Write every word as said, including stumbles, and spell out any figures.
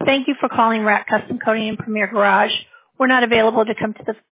Thank you for calling Rack Custom Coating and Premier Garage. We're not available to come to the